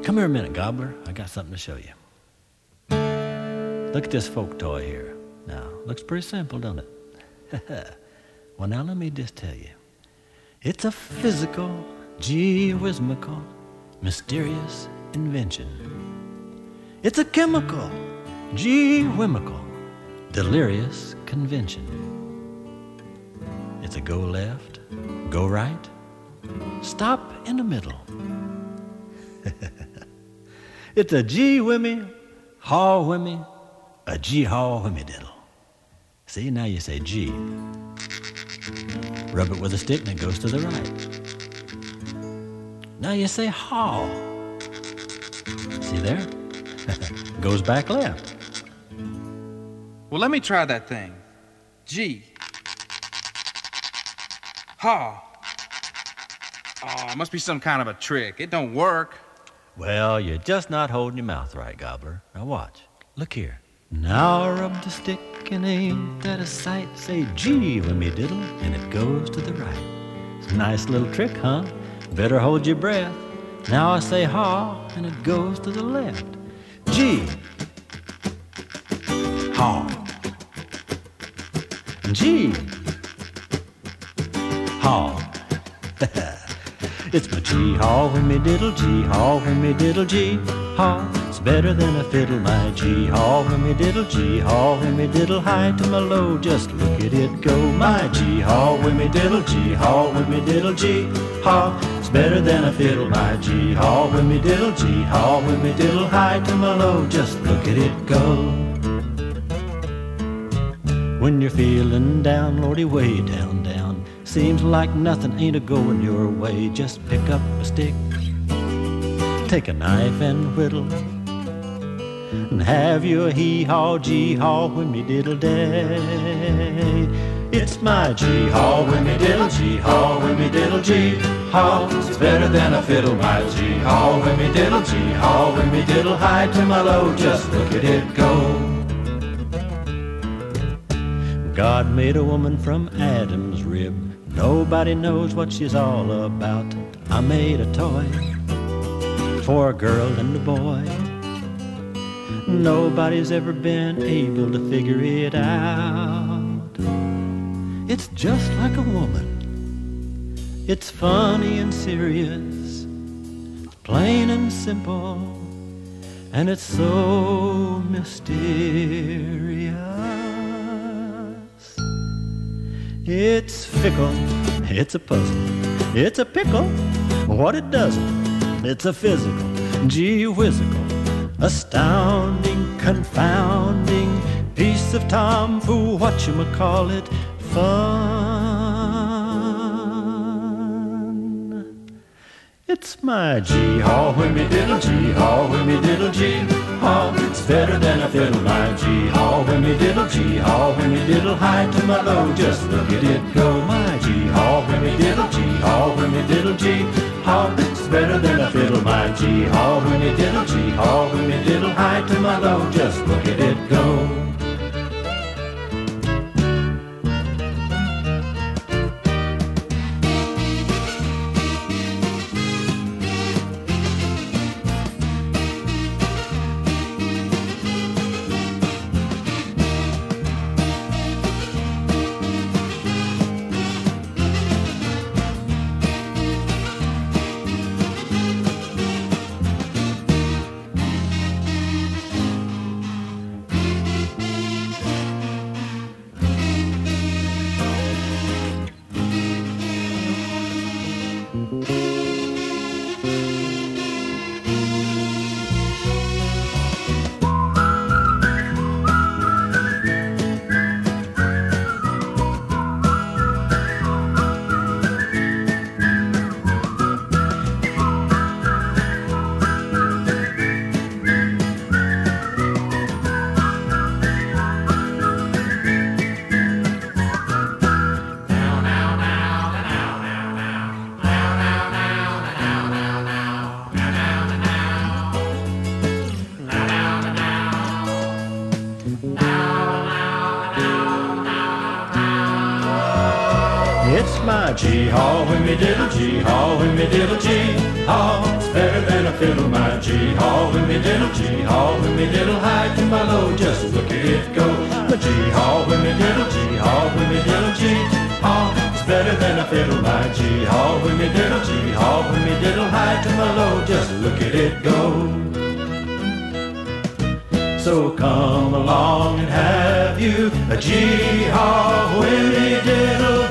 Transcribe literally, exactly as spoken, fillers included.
Come here a minute, Gobbler. I got something to show you. Look at this folk toy here. Now, looks pretty simple, don't it? Well, now let me just tell you. It's a physical, gee-whizmical, mysterious invention. It's a chemical, gee-whimical, delirious convention. It's a go left, go right, stop in the middle. It's a gee-whimmy, haw-whimmy, a gee-haw-whimmy-diddle. See, now you say G. Rub it with a stick and it goes to the right. Now you say haw. See there? Goes back left. Well, let me try that thing. G. Ha. Oh, it must be some kind of a trick. It don't work. Well, you're just not holding your mouth right, Gobbler. Now watch. Look here. Now rub the stick and ain't that a sight? Say gee when me diddle and it goes to the right. It's a nice little trick, huh? Better hold your breath. Now I say haw and it goes to the left. G. Haw. G. Haw. It's my gee-haw when me diddle, gee-haw when me diddle, gee-haw. It's better than a fiddle, my gee-haw when me diddle, gee-haw when me diddle, high to my low, just look at it go. My gee-haw when me diddle, gee-haw when me diddle, gee-haw. It's better than a fiddle, my gee-haw when me diddle, gee-haw when me diddle, high to my low, just look at it go. When you're feeling down, Lordy, way down, down, seems like nothing ain't a-going your way. Just pick up a stick, take a knife and whittle, and have you a hee-haw, gee-haw when me diddle day. It's my gee-haw when me diddle, gee-haw when me diddle, gee-haw. It's better than a fiddle, my gee-haw when me diddle, gee-haw when me diddle, high to my low, just look at it go. God made a woman from Adam's rib. Nobody knows what she's all about. I made a toy for a girl and a boy. Nobody's ever been able to figure it out. It's just like a woman. It's funny and serious, plain and simple, and it's so mysterious. It's fickle, it's a puzzle, it's a pickle, what it doesn't, it's a physical, gee-whizzical, astounding, confounding piece of tomfoo, whatchamacallit, fun. It's my gee-haw when me diddle, gee-haw when me diddle, gee-haw. It's better than a fiddle, my gee-haw when me diddle, gee-haw when me diddle, high to my low, just look at it go. My gee-haw when me diddle, gee-haw when me diddle, gee-haw. It's better than a fiddle, my gee-haw when me diddle, gee-haw when me diddle, high to my low, just look at it go. It's my gee-haw when me diddle, gee-haw when me diddle, gee-haw. It's better better than a fiddle. My gee-haw, whimmy diddle, gee-haw, whimmy diddle, high to my low, just look at it go. My gee-haw, whimmy diddle, gee-haw, whimmy diddle, gee-haw, it's better than a fiddle. My gee-haw, whimmy diddle, gee-haw, whimmy diddle, high to my low, just look at it go. So come along and have you a gee-haw, whimmy diddle.